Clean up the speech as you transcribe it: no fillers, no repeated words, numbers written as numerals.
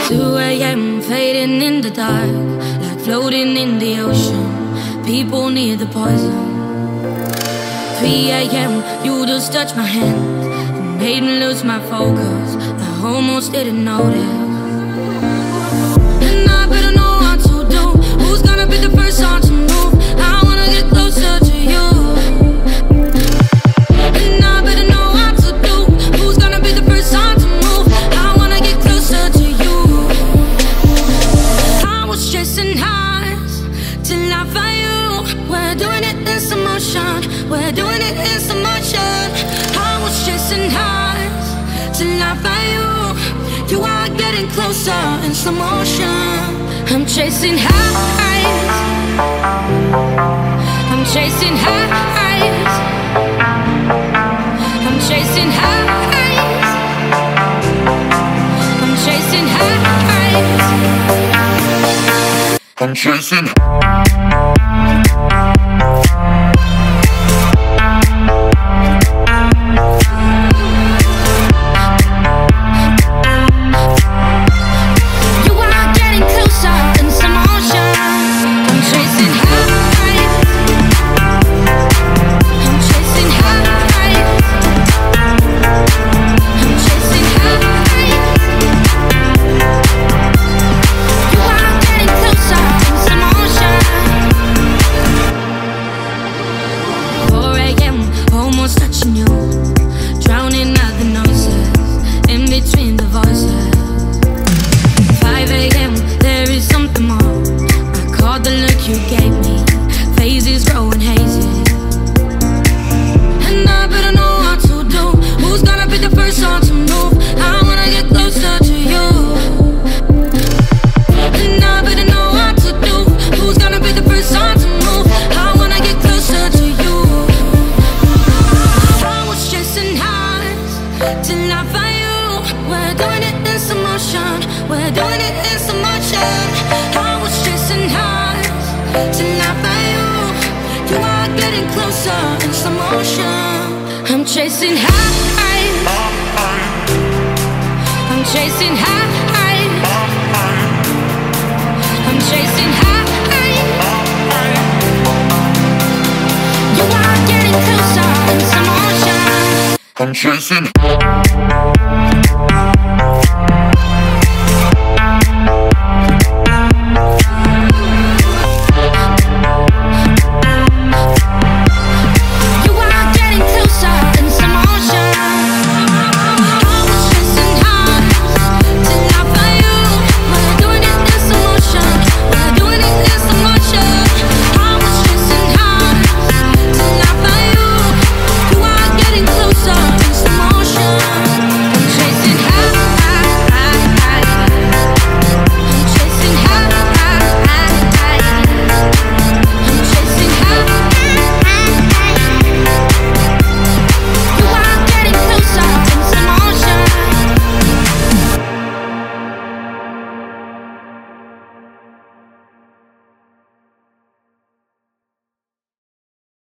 2 a.m. fading in the dark, like floating in the ocean. People near the poison. 3 a.m. you just touched my hand and made me lose my focus. I almost didn't notice. And I better know what to do. Who's gonna be the first one to move? I wanna get closer to you. And I better know what to do. Who's gonna be the first one to move? I wanna get closer to you. I was chasing highs till I found you. We're doing it in slow motion. We're doing it in slow motion. I was chasing highs till I found you. You are getting closer in slow motion. I'm chasing highs. I'm chasing highs. I'm chasing highs. I'm chasing highs. I'm chasing chasing highs. I'm chasing highs. I'm chasing highs. You are getting closer in slow motion. I'm chasing.